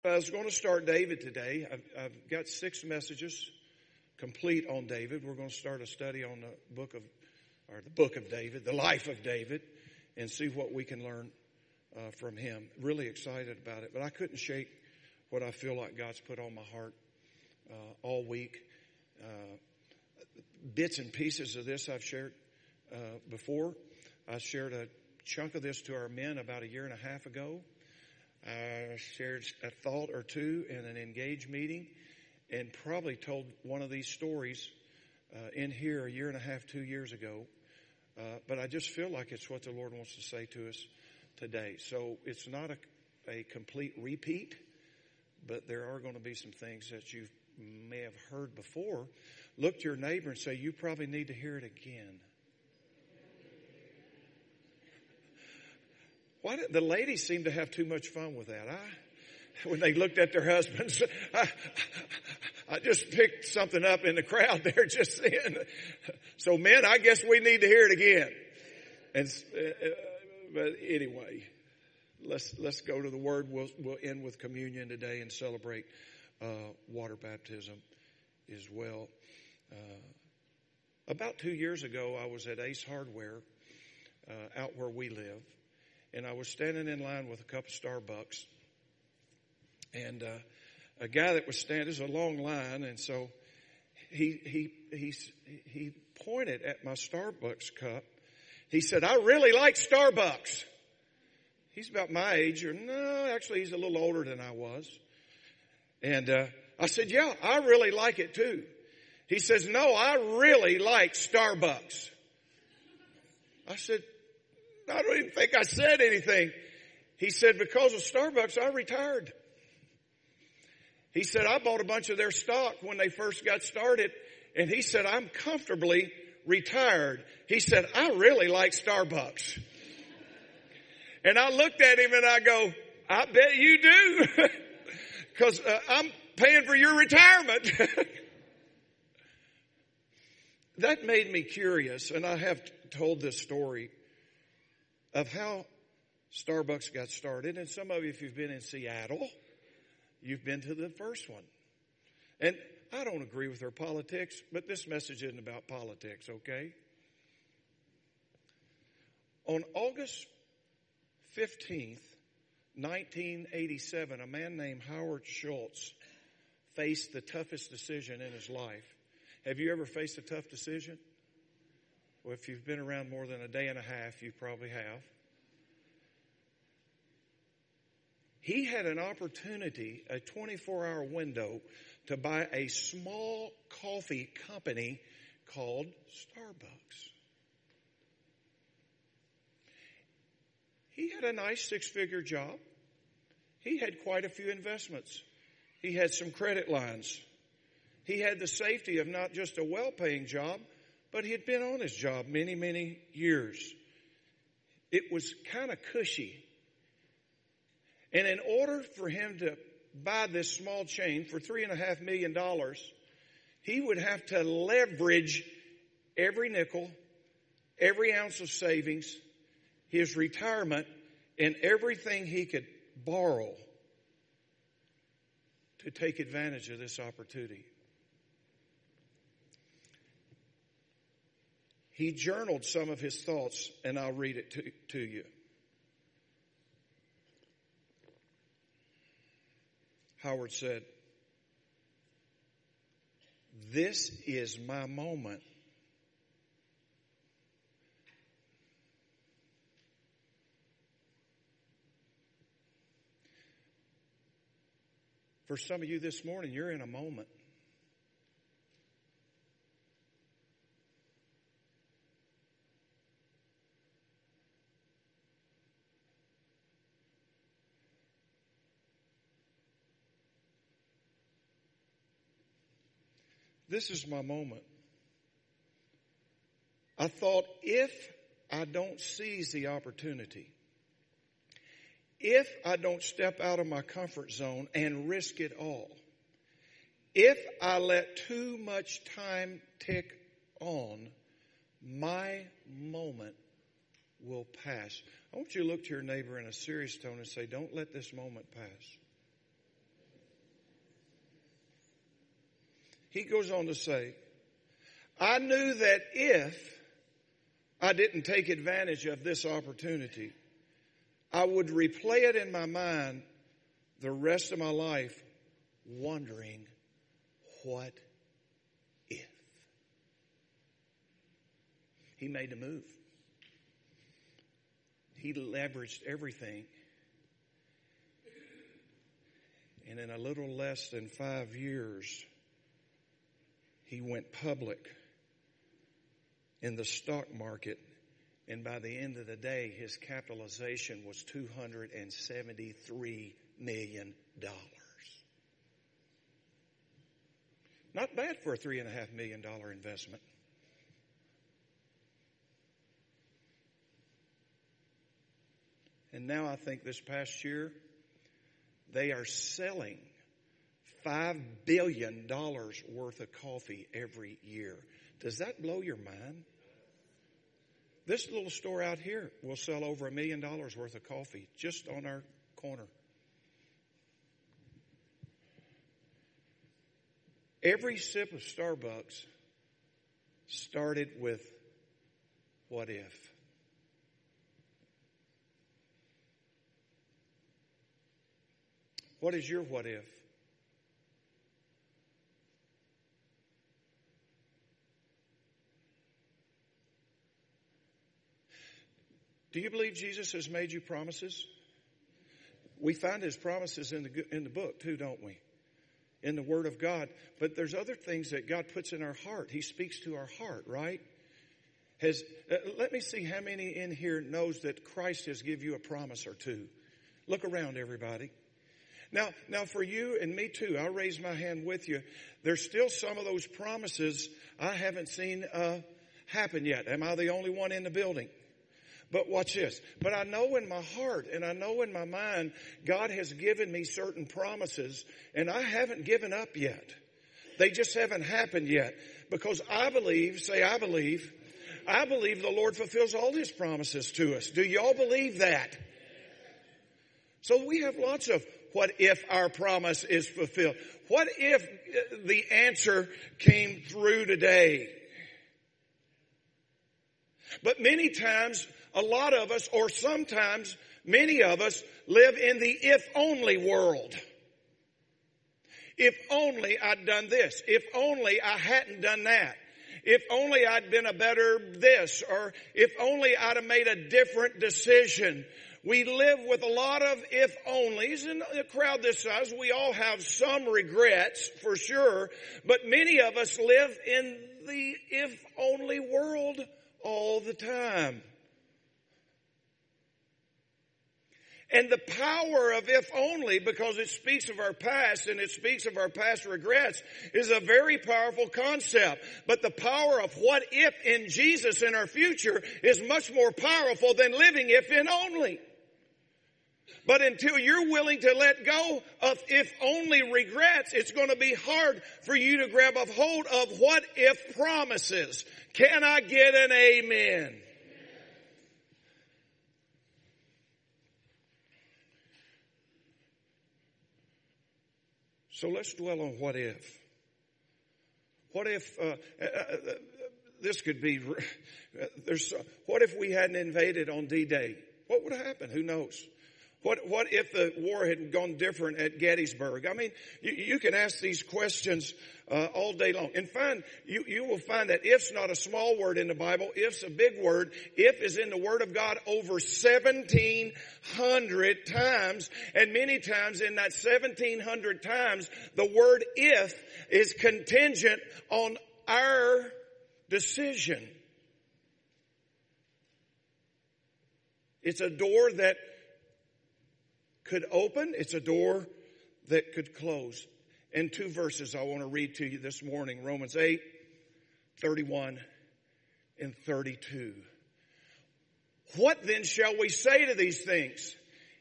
I was going to start David today. I've got 6 messages complete on David. We're going to start a study on the book of David, the life of David, and see what we can learn from him. Really excited about it. But I couldn't shake what I feel like God's put on my heart all week. Bits and pieces of this I've shared before. I shared a chunk of this to our men about 1.5 years ago. I shared a thought or two in an engaged meeting and probably told one of these stories in here 1.5 years, 2 years ago. But I just feel like it's what the Lord wants to say to us today. So it's not a complete repeat, but there are going to be some things that you may have heard before. Look to your neighbor and say, you probably need to hear it again. Why did the ladies seem to have too much fun with that? When they looked at their husbands, I just picked something up in the crowd there just then. So men, I guess we need to hear it again. But anyway, let's go to the Word. We'll end with communion today and celebrate water baptism as well. About 2 years ago, I was at Ace Hardware out where we live. And I was standing in line with a cup of Starbucks. And a guy that was standing, there's a long line, and so he pointed at my Starbucks cup. He said, I really like Starbucks. He's about my age, or no, actually he's a little older than I was. And I said, yeah, I really like it too. He says, no, I really like Starbucks. I said, I don't even think I said anything. He said, because of Starbucks, I retired. He said, I bought a bunch of their stock when they first got started. And he said, I'm comfortably retired. He said, I really like Starbucks. And I looked at him and I go, I bet you do. Because I'm paying for your retirement. That made me curious. And I have told this story of how Starbucks got started. And some of you, if you've been in Seattle, you've been to the first one. And I don't agree with their politics, but this message isn't about politics, okay? On August 15th, 1987, a man named Howard Schultz faced the toughest decision in his life. Have you ever faced a tough decision? Well, if you've been around more than 1.5 days, you probably have. He had an opportunity, a 24-hour window, to buy a small coffee company called Starbucks. He had a nice 6-figure job. He had quite a few investments. He had some credit lines. He had the safety of not just a well-paying job, but he had been on his job many, many years. It was kind of cushy. And in order for him to buy this small chain for $3.5 million, he would have to leverage every nickel, every ounce of savings, his retirement, and everything he could borrow to take advantage of this opportunity. He journaled some of his thoughts, and I'll read it to you. Howard said, "This is my moment. For some of you this morning, you're in a moment. This is my moment. I thought, if I don't seize the opportunity, if I don't step out of my comfort zone and risk it all, if I let too much time tick on, my moment will pass." I want you to look to your neighbor in a serious tone and say, don't let this moment pass. He goes on to say, I knew that if I didn't take advantage of this opportunity, I would replay it in my mind the rest of my life, wondering, what if? He made a move. He leveraged everything. And in a little less than 5 years, he went public in the stock market. And by the end of the day, his capitalization was $273 million. Not bad for a $3.5 million investment. And now I think this past year, they are selling $5 billion worth of coffee every year. Does that blow your mind? This little store out here will sell over $1 million worth of coffee just on our corner. Every sip of Starbucks started with, what if? What is your what if? Do you believe Jesus has made you promises? We find his promises in the book too, don't we? In the Word of God. But there's other things that God puts in our heart. He speaks to our heart, right? Let me see how many in here knows that Christ has given you a promise or two. Look around, everybody. Now for you and me too, I'll raise my hand with you. There's still some of those promises I haven't seen happen yet. Am I the only one in the building? But watch this. But I know in my heart and I know in my mind, God has given me certain promises and I haven't given up yet. They just haven't happened yet. Because I believe the Lord fulfills all his promises to us. Do y'all believe that? So we have lots of what if our promise is fulfilled? What if the answer came through today? But many times, a lot of us, or sometimes many of us, live in the if-only world. If only I'd done this. If only I hadn't done that. If only I'd been a better this. Or if only I'd have made a different decision. We live with a lot of if-onlys. In a crowd this size, we all have some regrets, for sure. But many of us live in the if-only world all the time. And the power of if only, because it speaks of our past and it speaks of our past regrets, is a very powerful concept. But the power of what if in Jesus in our future is much more powerful than living if in only. But until you're willing to let go of if only regrets, it's going to be hard for you to grab a hold of what if promises. Can I get an amen? So let's dwell on what if. What if this could be? What if we hadn't invaded on D-Day? What would have happened? Who knows? What if the war had gone different at Gettysburg? I mean, you can ask these questions all day long. And you will find that if's not a small word in the Bible. If's a big word. If is in the Word of God over 1,700 times. And many times in that 1,700 times, the word if is contingent on our decision. It's a door that could open. It's a door that could close. And two verses I want to read to you this morning. Romans 8, 31 and 32. What then shall we say to these things?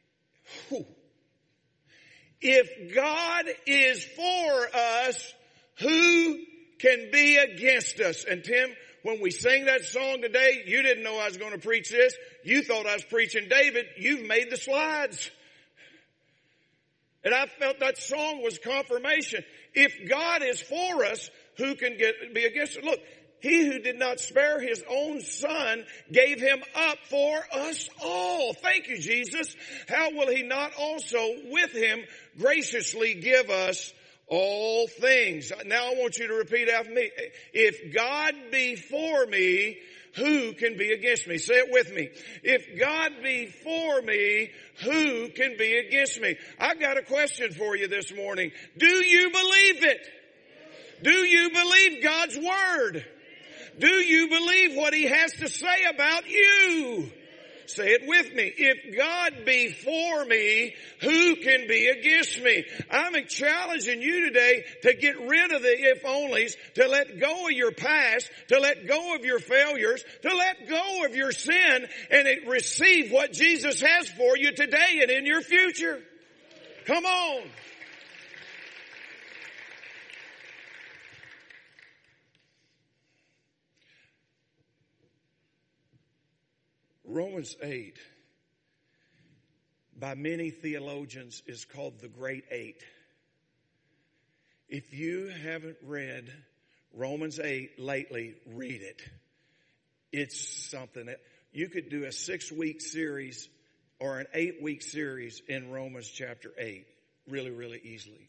If God is for us, who can be against us? And Tim, when we sang that song today, you didn't know I was going to preach this. You thought I was preaching David. You've made the slides. And I felt that song was confirmation. If God is for us, who can be against us? Look, he who did not spare his own son gave him up for us all. Thank you, Jesus. How will he not also with him graciously give us all things? Now I want you to repeat after me. If God be for me, who can be against me? Say it with me. If God be for me, who can be against me? I've got a question for you this morning. Do you believe it? Do you believe God's word? Do you believe what he has to say about you? Say it with me. If God be for me, who can be against me? I'm challenging you today to get rid of the if-onlys, to let go of your past, to let go of your failures, to let go of your sin, and receive what Jesus has for you today and in your future. Come on. Romans 8, by many theologians, is called the Great Eight. If you haven't read Romans 8 lately, read it. It's something that you could do a 6-week series or an 8-week series in Romans chapter 8 really, really easily.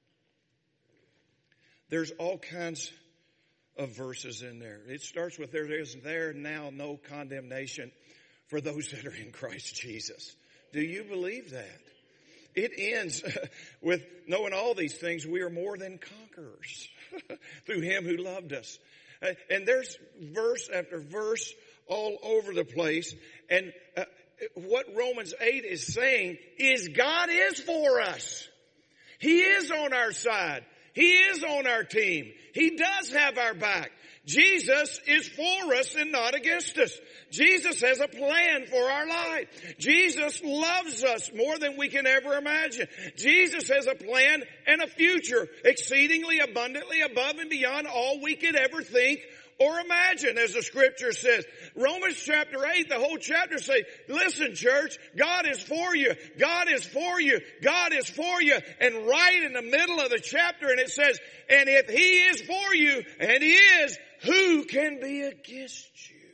There's all kinds of verses in there. It starts with there is now no condemnation for those that are in Christ Jesus. Do you believe that? It ends with knowing all these things, we are more than conquerors through him who loved us. And there's verse after verse all over the place. And what Romans 8 is saying is God is for us. He is on our side. He is on our team. He does have our back. Jesus is for us and not against us. Jesus has a plan for our life. Jesus loves us more than we can ever imagine. Jesus has a plan and a future exceedingly abundantly above and beyond all we could ever think or imagine, as the scripture says. Romans chapter 8, the whole chapter say, listen, church, God is for you. God is for you. God is for you. And right in the middle of the chapter, and it says, and if he is for you, and he is, who can be against you?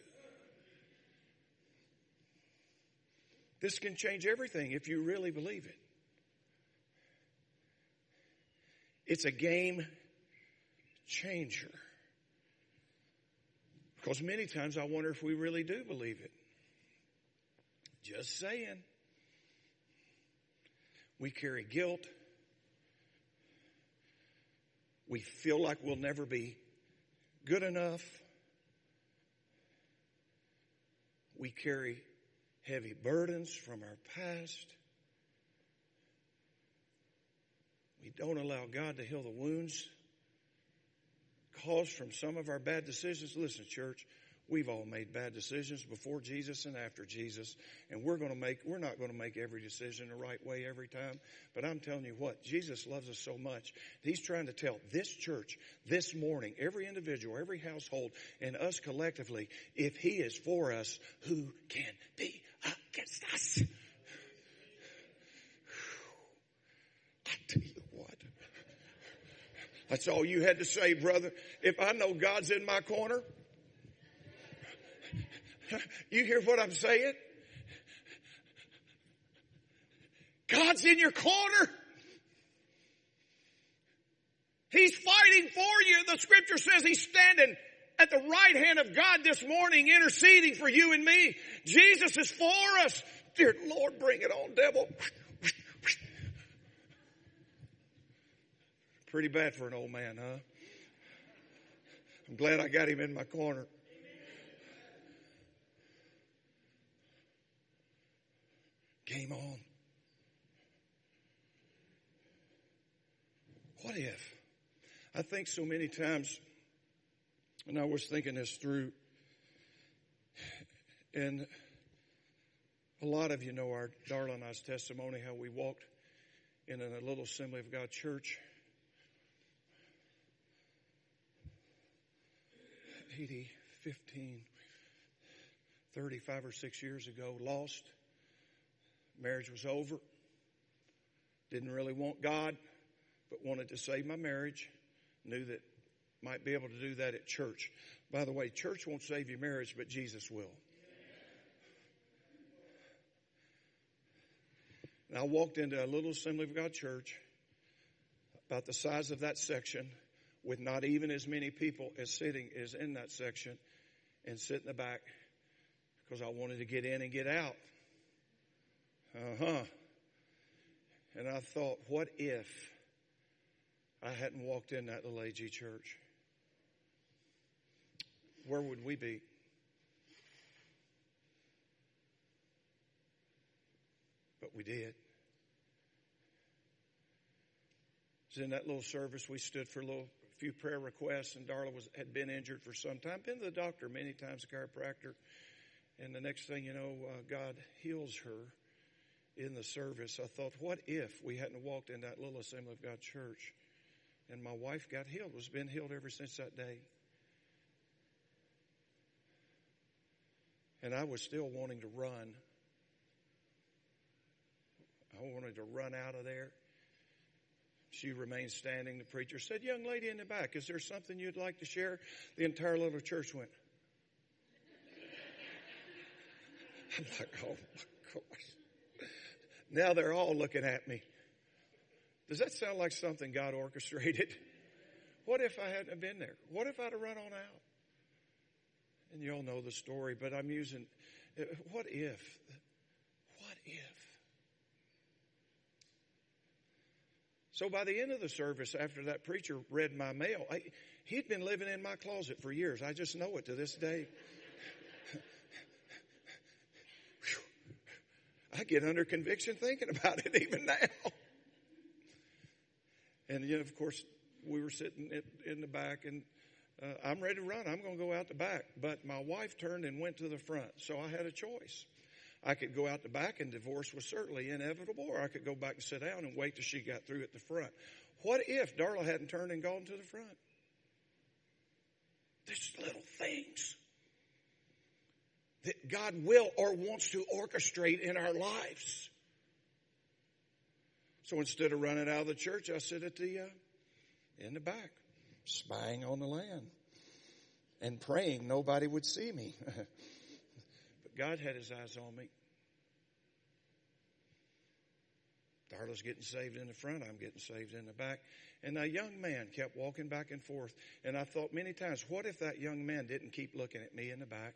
This can change everything if you really believe it. It's a game changer. Because many times I wonder if we really do believe it. Just saying. We carry guilt. We feel like we'll never be good enough. We carry heavy burdens from our past. We don't allow God to heal the wounds caused from some of our bad decisions. Listen, church, we've all made bad decisions before Jesus and after Jesus, and we're not going to make every decision the right way every time. But I'm telling you what, Jesus loves us so much. He's trying to tell this church this morning, every individual, every household, and us collectively, if he is for us, who can be against us? I tell you what. That's all you had to say, brother. If I know God's in my corner, you hear what I'm saying? God's in your corner. He's fighting for you. The scripture says he's standing at the right hand of God this morning, interceding for you and me. Jesus is for us. Dear Lord, bring it on, devil. Pretty bad for an old man, huh? I'm glad I got him in my corner. Game on. What if? I think so many times, and I was thinking this through, and a lot of you know our Darla and I's testimony, how we walked in a little Assembly of God church 35 or 6 years ago, lost. Marriage was over. Didn't really want God, but wanted to save my marriage. Knew that might be able to do that at church. By the way, church won't save your marriage, but Jesus will. And I walked into a little Assembly of God church, about the size of that section, with not even as many people as sitting as in that section, and sit in the back because I wanted to get in and get out. And I thought, what if I hadn't walked in that little AG church? Where would we be? But we did. So in that little service, we stood for a few prayer requests, and Darla had been injured for some time. Been to the doctor many times, a chiropractor. And the next thing you know, God heals her in the service. I thought, what if we hadn't walked in that little Assembly of God church? And my wife got healed, was been healed ever since that day. And I was still wanting to run. I wanted to run out of there. She remained standing. The preacher said, young lady in the back, is there something you'd like to share? The entire little church went. I'm like, oh my gosh. Now they're all looking at me. Does that sound like something God orchestrated? What if I hadn't been there? What if I'd have run on out? And you all know the story, but I'm using, what if? What if? So by the end of the service, after that preacher read my mail, he'd been living in my closet for years. I just know it to this day. I get under conviction thinking about it even now. And, of course, we were sitting in the back, and I'm ready to run. I'm going to go out the back. But my wife turned and went to the front, so I had a choice. I could go out the back, and divorce was certainly inevitable, or I could go back and sit down and wait till she got through at the front. What if Darla hadn't turned and gone to the front? There's little things that God will or wants to orchestrate in our lives. So instead of running out of the church, I sit in the back, spying on the land and praying nobody would see me. But God had his eyes on me. Darla's getting saved in the front. I'm getting saved in the back. And a young man kept walking back and forth. And I thought many times, what if that young man didn't keep looking at me in the back?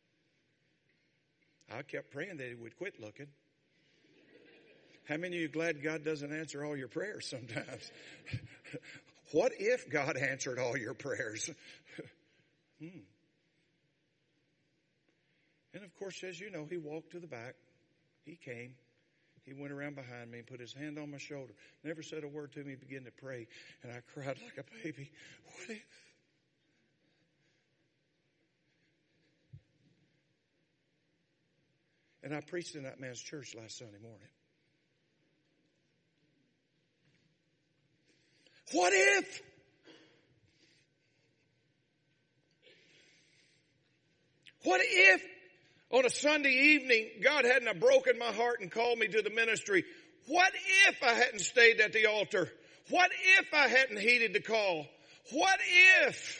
I kept praying that he would quit looking. How many of you glad God doesn't answer all your prayers sometimes? What if God answered all your prayers? And of course, as you know, he walked to the back. He came. He went around behind me and put his hand on my shoulder. Never said a word to me, began to pray. And I cried like a baby. What if? And I preached in that man's church last Sunday morning. What if? What if on a Sunday evening God hadn't have broken my heart and called me to the ministry? What if I hadn't stayed at the altar? What if I hadn't heeded the call? What if?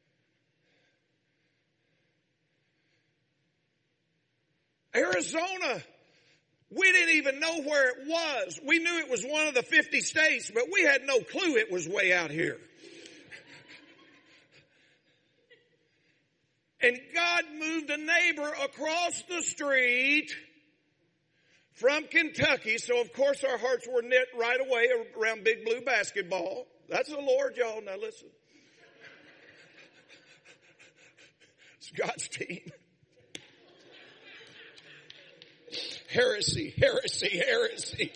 Arizona, we didn't even know where it was. We knew it was one of the 50 states, but we had no clue it was way out here. And God moved a neighbor across the street from Kentucky. So, of course, our hearts were knit right away around Big Blue basketball. That's the Lord, y'all. Now, listen. It's God's team. Heresy, heresy, heresy.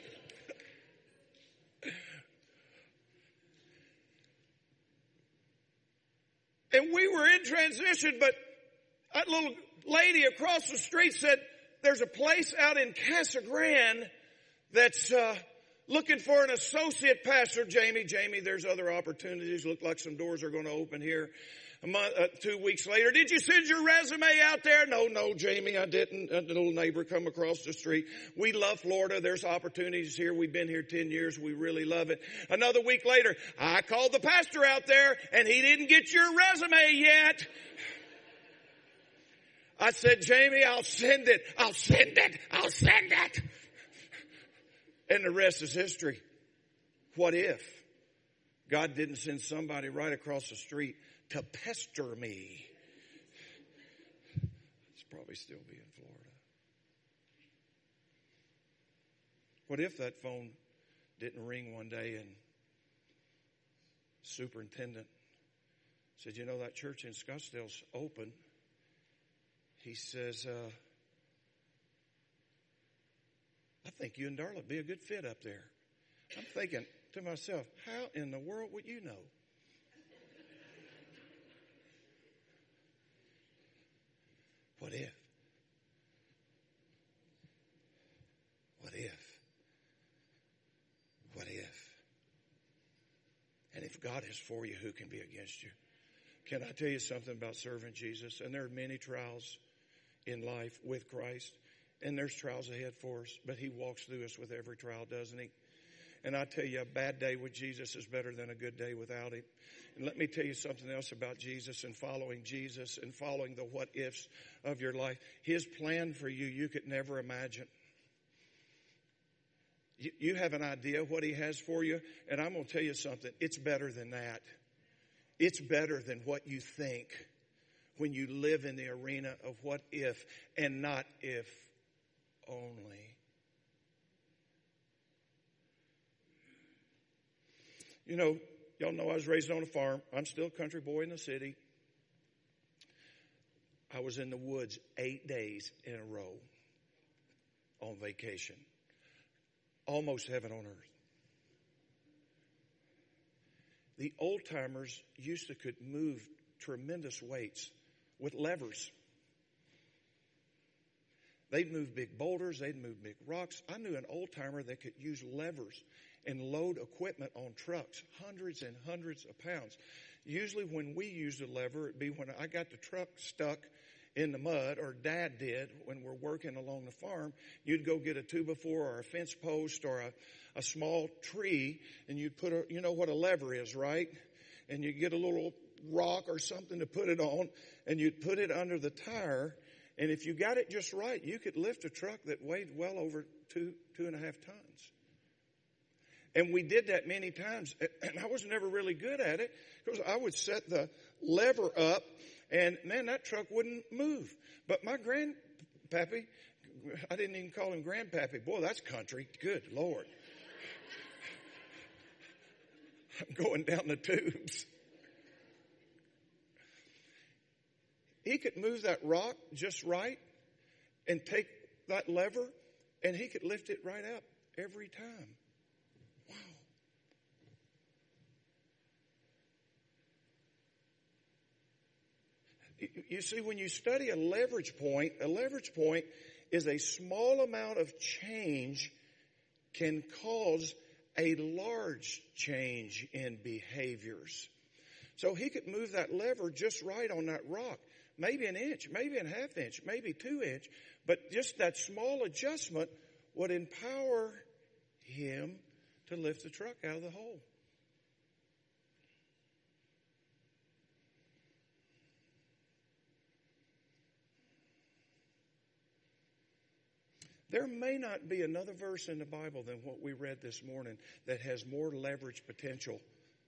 And we were in transition, but that little lady across the street said, there's a place out in Casa Grande that's looking for an associate pastor. Jamie, there's other opportunities. Look like some doors are going to open here. 2 weeks later, did you send your resume out there? No, Jamie, I didn't. A little neighbor come across the street. We love Florida. There's opportunities here. We've been here 10 years. We really love it. Another week later, I called the pastor out there and he didn't get your resume yet. I said, Jamie, I'll send it. And the rest is history. What if God didn't send somebody right across the street to pester me? It's probably still be in Florida. What if that phone didn't ring one day and superintendent said, you know, that church in Scottsdale's open. He says, I think you and Darla would be a good fit up there. I'm thinking to myself, how in the world would you know? What if? What if? What if? And if God is for you, who can be against you? Can I tell you something about serving Jesus? And there are many trials in life with Christ. And there's trials ahead for us. But He walks through us with every trial, doesn't He? And I tell you, a bad day with Jesus is better than a good day without Him. And let me tell you something else about Jesus and following the what ifs of your life. His plan for you, you could never imagine. You have an idea what He has for you. And I'm going to tell you something. It's better than that. It's better than what you think when you live in the arena of what if and not if only. You know, y'all know I was raised on a farm. I'm still a country boy in the city. I was in the woods 8 days in a row on vacation. Almost heaven on earth. The old timers could move tremendous weights with levers. They'd move big boulders. They'd move big rocks. I knew an old timer that could use levers and load equipment on trucks, hundreds and hundreds of pounds. Usually when we used a lever, it'd be when I got the truck stuck in the mud, or Dad did when we're working along the farm. You'd go get a 2x4 or a fence post or a small tree, and you'd put you know what a lever is, right? And you get a little rock or something to put it on, and you'd put it under the tire. And if you got it just right, you could lift a truck that weighed well over 2.5 tons. And we did that many times. And I was never really good at it because I would set the lever up and, man, that truck wouldn't move. But my grandpappy, I didn't even call him grandpappy. Boy, that's country. Good Lord. I'm going down the tubes. He could move that rock just right and take that lever, and he could lift it right up every time. Wow. You see, when you study a leverage point is a small amount of change can cause a large change in behaviors. So he could move that lever just right on that rock. Maybe an inch, maybe a half inch, maybe 2 inch. But just that small adjustment would empower him to lift the truck out of the hole. There may not be another verse in the Bible than what we read this morning that has more leverage potential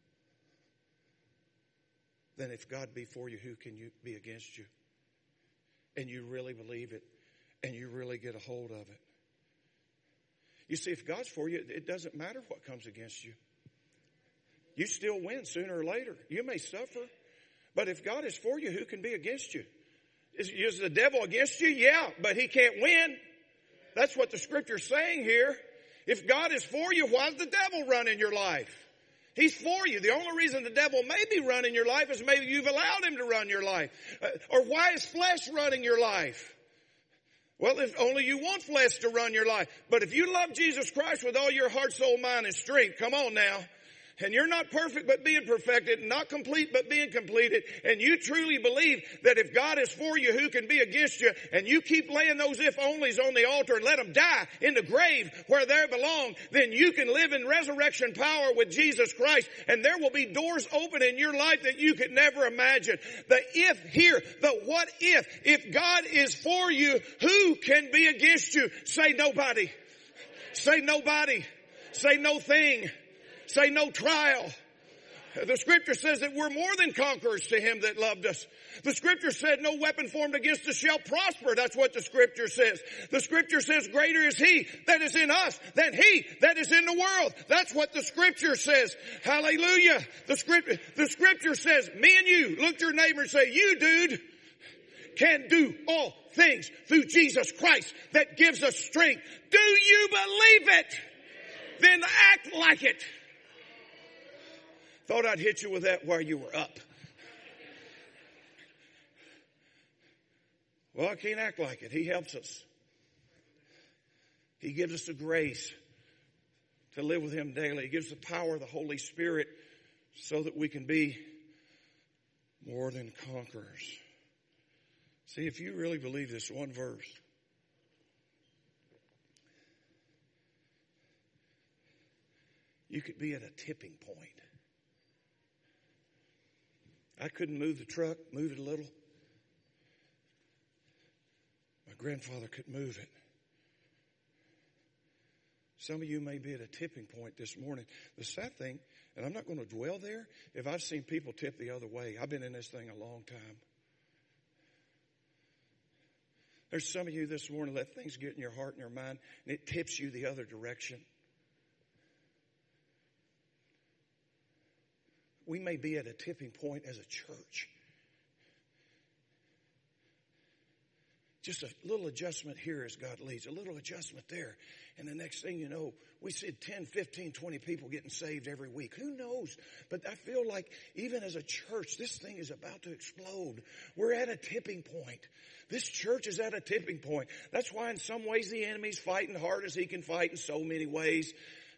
than if God be for you, who can you be against you? And you really believe it, and you really get a hold of it. You see, if God's for you, it doesn't matter what comes against you. You still win sooner or later. You may suffer, but if God is for you, who can be against you? Is the devil against you? Yeah, but he can't win. That's what the scripture's saying here. If God is for you, why does the devil run in your life? He's for you. The only reason the devil may be running your life is maybe you've allowed him to run your life. Or why is flesh running your life? Well, if only you want flesh to run your life. But if you love Jesus Christ with all your heart, soul, mind, and strength, come on now. And you're not perfect but being perfected, not complete but being completed, and you truly believe that if God is for you, who can be against you, and you keep laying those if-onlys on the altar and let them die in the grave where they belong, then you can live in resurrection power with Jesus Christ, and there will be doors open in your life that you could never imagine. The if here, the what if God is for you, who can be against you? Say nobody. Say nobody. Say no thing. Say no trial. The scripture says that we're more than conquerors to him that loved us. The scripture said no weapon formed against us shall prosper. That's what the scripture says. The scripture says greater is he that is in us than he that is in the world. That's what the scripture says. Hallelujah. The scripture says, me and you, look at your neighbor and say, you dude can do all things through Jesus Christ that gives us strength. Do you believe it? Then act like it. Thought I'd hit you with that while you were up. Well, I can't act like it. He helps us. He gives us the grace to live with him daily. He gives the power of the Holy Spirit so that we can be more than conquerors. See, if you really believe this one verse, you could be at a tipping point. I couldn't move the truck, move it a little. My grandfather could move it. Some of you may be at a tipping point this morning. The sad thing, and I'm not going to dwell there, if I've seen people tip the other way. I've been in this thing a long time. There's some of you this morning, let things get in your heart and your mind, and it tips you the other direction. We may be at a tipping point as a church. Just a little adjustment here as God leads, a little adjustment there. And the next thing you know, we see 10, 15, 20 people getting saved every week. Who knows? But I feel like even as a church, this thing is about to explode. We're at a tipping point. This church is at a tipping point. That's why in some ways the enemy's fighting hard as he can fight in so many ways.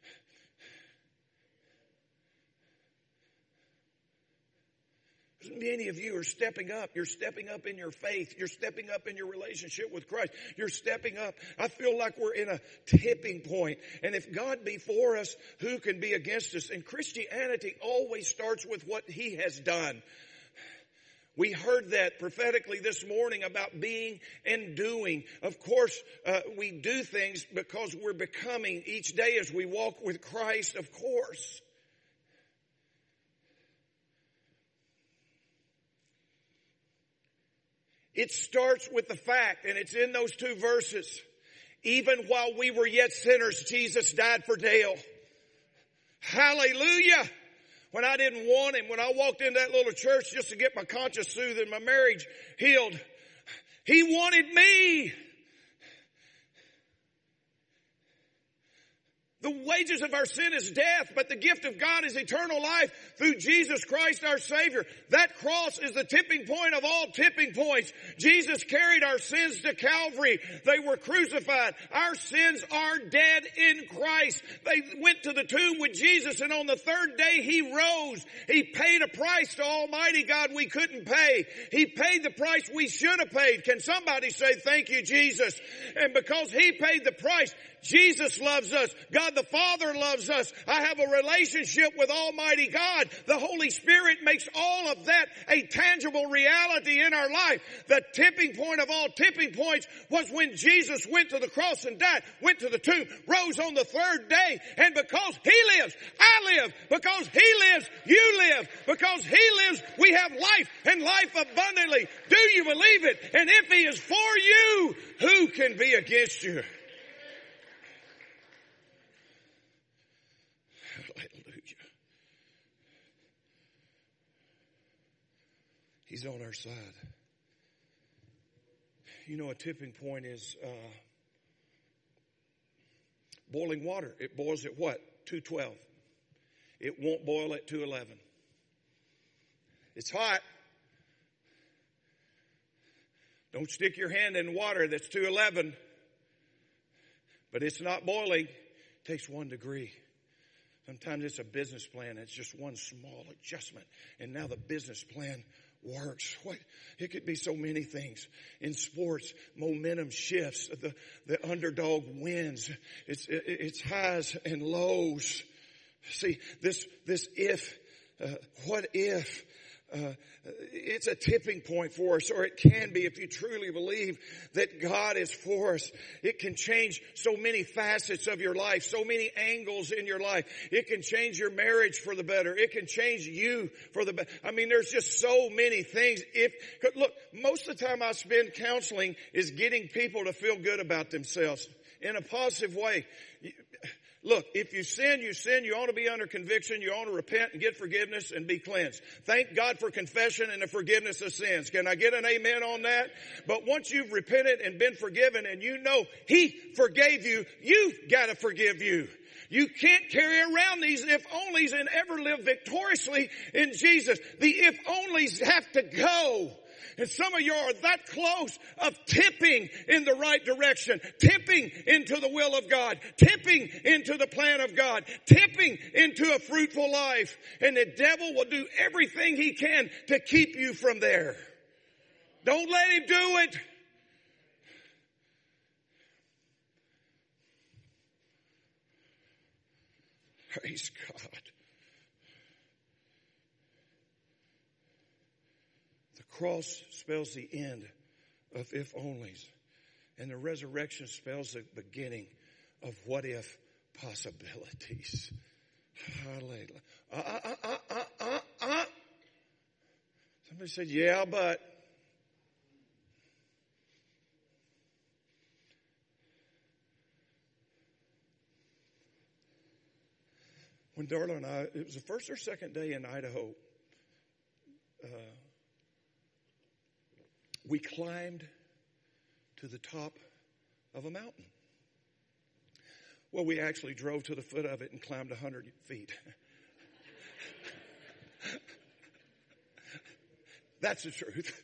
Many of you are stepping up. You're stepping up in your faith. You're stepping up in your relationship with Christ. You're stepping up. I feel like we're in a tipping point. And if God be for us, who can be against us? And Christianity always starts with what he has done. We heard that prophetically this morning about being and doing. Of course, we do things because we're becoming each day as we walk with Christ, of course. It starts with the fact, and it's in those two verses, even while we were yet sinners, Jesus died for Dale. Hallelujah. When I didn't want him, when I walked into that little church just to get my conscience soothed and my marriage healed, he wanted me. The wages of our sin is death, but the gift of God is eternal life through Jesus Christ our Savior. That cross is the tipping point of all tipping points. Jesus carried our sins to Calvary. They were crucified. Our sins are dead in Christ. They went to the tomb with Jesus, and on the third day he rose. He paid a price to Almighty God we couldn't pay. He paid the price we should have paid. Can somebody say thank you, Jesus? And because he paid the price, Jesus loves us. God the Father loves us. I have a relationship with Almighty God. The Holy Spirit makes all of that a tangible reality in our life. The tipping point of all tipping points was when Jesus went to the cross and died, went to the tomb, rose on the third day. And because he lives, I live. Because he lives, you live. Because he lives, we have life and life abundantly. Do you believe it? And if he is for you, who can be against you? He's on our side. You know, a tipping point is boiling water. It boils at what? 212. It won't boil at 211. It's hot. Don't stick your hand in water that's 211, but it's not boiling. It takes 1 degree. Sometimes it's a business plan. It's just one small adjustment. And now the business plan works. It could be so many things. In sports, momentum shifts. The underdog wins. It's highs and lows. See, this what if, it's a tipping point for us, or it can be if you truly believe that God is for us. It can change so many facets of your life, so many angles in your life. It can change your marriage for the better. It can change you for the better. I mean, there's just so many things. Look, most of the time I spend counseling is getting people to feel good about themselves in a positive way. Look, if you sin, you sin. You ought to be under conviction. You ought to repent and get forgiveness and be cleansed. Thank God for confession and the forgiveness of sins. Can I get an amen on that? But once you've repented and been forgiven and you know He forgave you, you've got to forgive you. You can't carry around these if-onlys and ever live victoriously in Jesus. The if-onlys have to go. And some of you are that close of tipping in the right direction, tipping into the will of God, tipping into the plan of God, tipping into a fruitful life. And the devil will do everything he can to keep you from there. Don't let him do it. Praise God. Cross spells the end of if-onlys. And the resurrection spells the beginning of what-if possibilities. Hallelujah. Somebody said, yeah, but. When Darla and I, it was the first or second day in Idaho, we climbed to the top of a mountain. Well, we actually drove to the foot of it and climbed 100 feet. That's the truth.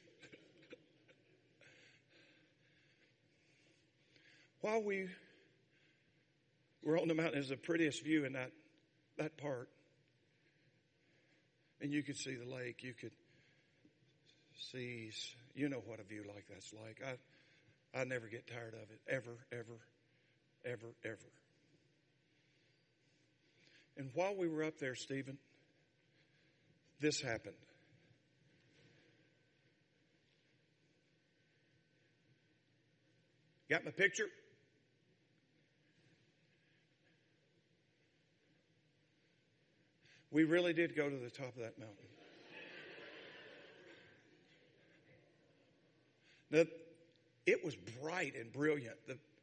While we were on the mountain, it was the prettiest view in that part. And you could see the lake. You could see, you know what a view like that's like. I never get tired of it. Ever, ever, ever, ever. And while we were up there, Stephen, this happened. Got my picture? We really did go to the top of that mountain. Now, it was bright and brilliant.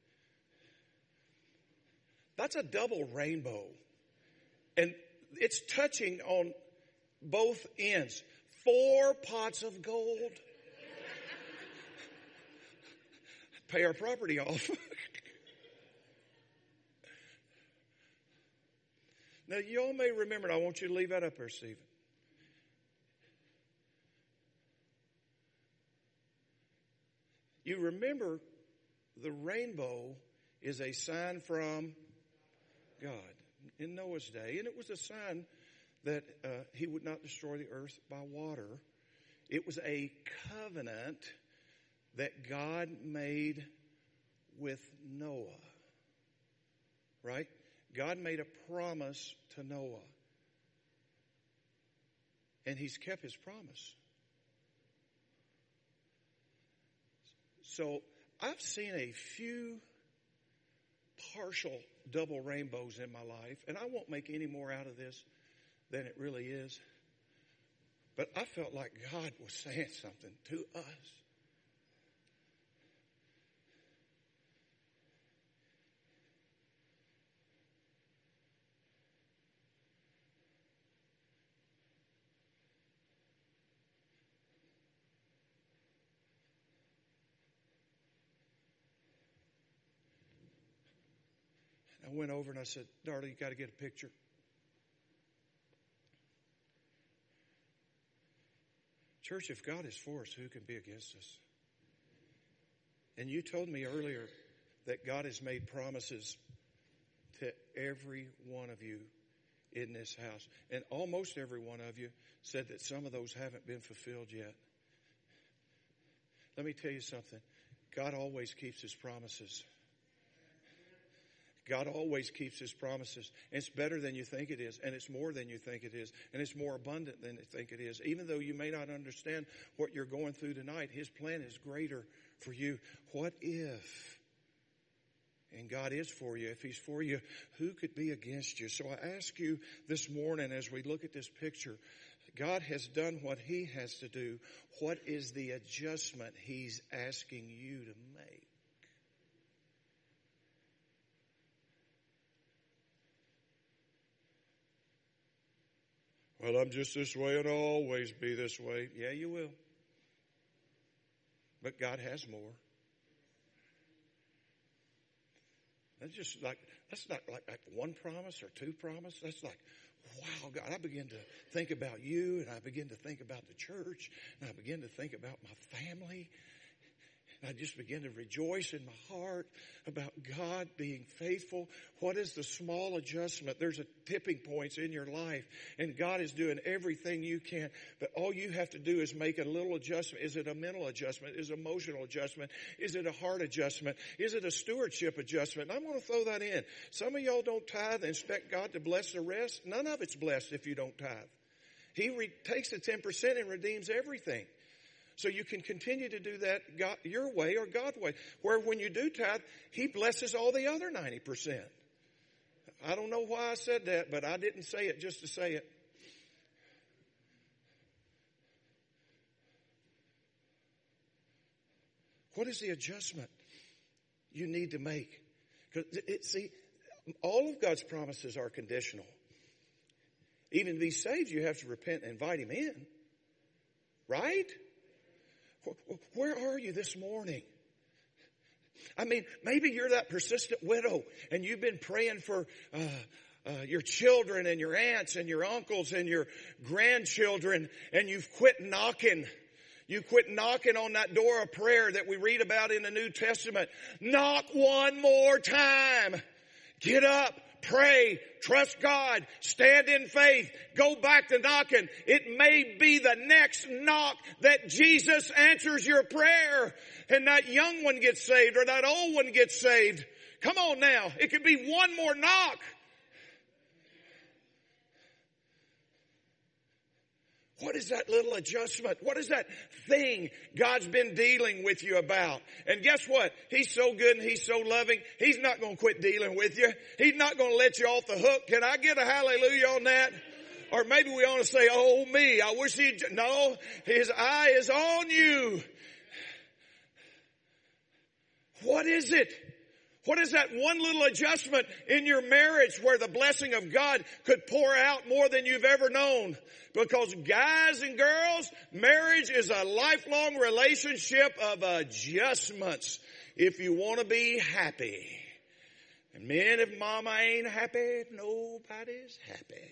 That's a double rainbow. And it's touching on both ends. 4 pots of gold. Pay our property off. Now, you all may remember, and I want you to leave that up there, Stephen. You remember the rainbow is a sign from God in Noah's day. And it was a sign that he would not destroy the earth by water. It was a covenant that God made with Noah. Right? God made a promise to Noah. And he's kept his promise. So I've seen a few partial double rainbows in my life, and I won't make any more out of this than it really is. But I felt like God was saying something to us. I went over and I said, Darla, you got to get a picture. Church, if God is for us, who can be against us? And you told me earlier that God has made promises to every one of you in this house. And almost every one of you said that some of those haven't been fulfilled yet. Let me tell you something. God always keeps His promises. God always keeps His promises. And it's better than you think it is. And it's more than you think it is. And it's more abundant than you think it is. Even though you may not understand what you're going through tonight, His plan is greater for you. What if? And God is for you. If He's for you, who could be against you? So I ask you this morning as we look at this picture, God has done what He has to do. What is the adjustment He's asking you to make? Well, I'm just this way and I'll always be this way. Yeah, you will. But God has more. That's not like one promise or two promises. That's like, wow, God, I begin to think about you, and I begin to think about the church, and I begin to think about my family. I just begin to rejoice in my heart about God being faithful. What is the small adjustment? There's a tipping points in your life, and God is doing everything you can. But all you have to do is make a little adjustment. Is it a mental adjustment? Is it an emotional adjustment? Is it a heart adjustment? Is it a stewardship adjustment? And I'm going to throw that in. Some of y'all don't tithe and expect God to bless the rest. None of it's blessed if you don't tithe. He takes the 10% and redeems everything. So you can continue to do that God, your way or God's way. Where when you do tithe, He blesses all the other 90%. I don't know why I said that, but I didn't say it just to say it. What is the adjustment you need to make? Because all of God's promises are conditional. Even to be saved, you have to repent and invite Him in. Right? Where are you this morning? I mean, maybe you're that persistent widow and you've been praying for your children and your aunts and your uncles and your grandchildren, and you've quit knocking. You quit knocking on that door of prayer that we read about in the New Testament. Knock one more time. Get up. Pray, trust God, stand in faith, go back to knocking. It may be the next knock that Jesus answers your prayer and that young one gets saved or that old one gets saved. Come on now. It could be one more knock. What is that little adjustment? What is that thing God's been dealing with you about? And guess what? He's so good and He's so loving. He's not going to quit dealing with you. He's not going to let you off the hook. Can I get a hallelujah on that? Or maybe we ought to say, oh me, I wish He'd... No, His eye is on you. What is it? What is that one little adjustment in your marriage where the blessing of God could pour out more than you've ever known? Because guys and girls, marriage is a lifelong relationship of adjustments if you want to be happy. And men, if mama ain't happy, nobody's happy.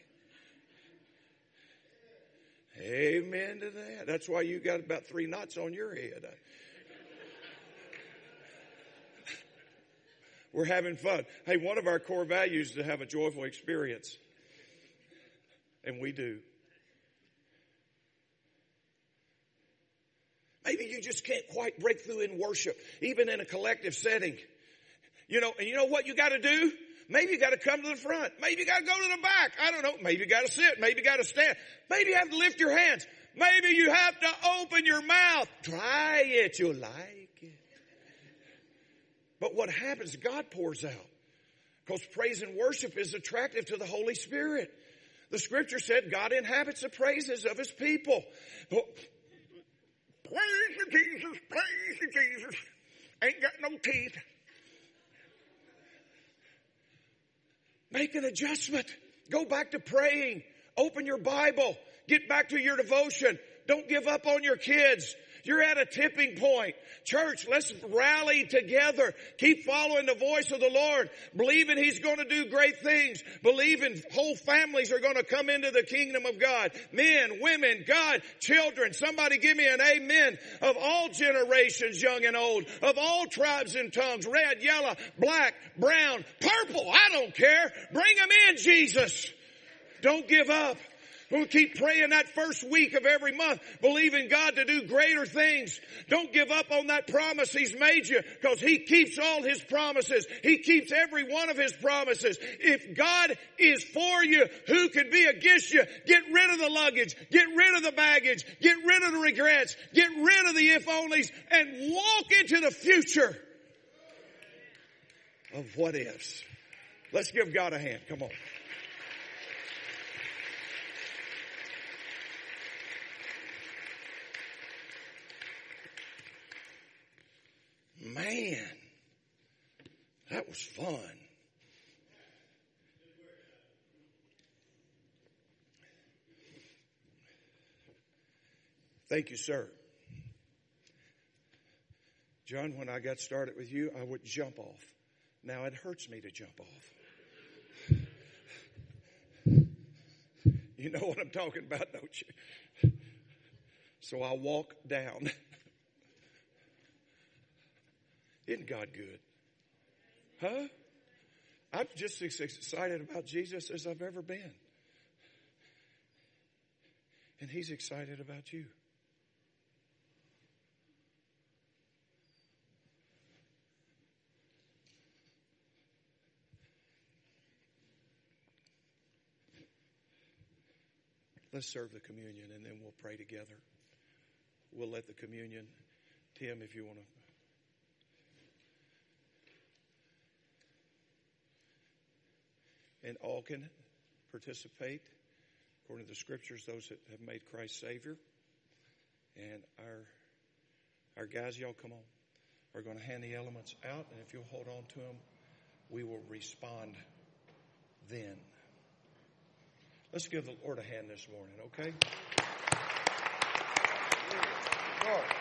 Amen to that. That's why you got about 3 knots on your head. We're having fun. Hey, one of our core values is to have a joyful experience. And we do. Maybe you just can't quite break through in worship, even in a collective setting. And you know what you got to do? Maybe you got to come to the front. Maybe you got to go to the back. I don't know. Maybe you got to sit. Maybe you got to stand. Maybe you have to lift your hands. Maybe you have to open your mouth. Try it. You'll like it. But what happens, God pours out. Because praise and worship is attractive to the Holy Spirit. The Scripture said God inhabits the praises of His people. But, praise you, Jesus, praise you, Jesus. Ain't got no teeth. Make an adjustment. Go back to praying. Open your Bible. Get back to your devotion. Don't give up on your kids. You're at a tipping point. Church, let's rally together. Keep following the voice of the Lord. Believing He's going to do great things. Believing whole families are going to come into the kingdom of God. Men, women, God, children. Somebody give me an amen. Of all generations, young and old. Of all tribes and tongues. Red, yellow, black, brown, purple. I don't care. Bring them in, Jesus. Don't give up. We'll keep praying that first week of every month, believing God to do greater things. Don't give up on that promise He's made you, because He keeps all His promises. He keeps every one of His promises. If God is for you, who can be against you? Get rid of the luggage. Get rid of the baggage. Get rid of the regrets. Get rid of the if-onlys and walk into the future of what ifs. Let's give God a hand. Come on. Man, that was fun. Thank you, sir. John, when I got started with you, I would jump off. Now it hurts me to jump off. You know what I'm talking about, don't you? So I walk down. Isn't God good? Huh? I'm just as excited about Jesus as I've ever been. And He's excited about you. Let's serve the communion and then we'll pray together. We'll let the communion. Tim, if you want to. And all can participate according to the scriptures, those that have made Christ Savior. And our guys, y'all come on, are going to hand the elements out. And if you'll hold on to them, we will respond then. Let's give the Lord a hand this morning, okay?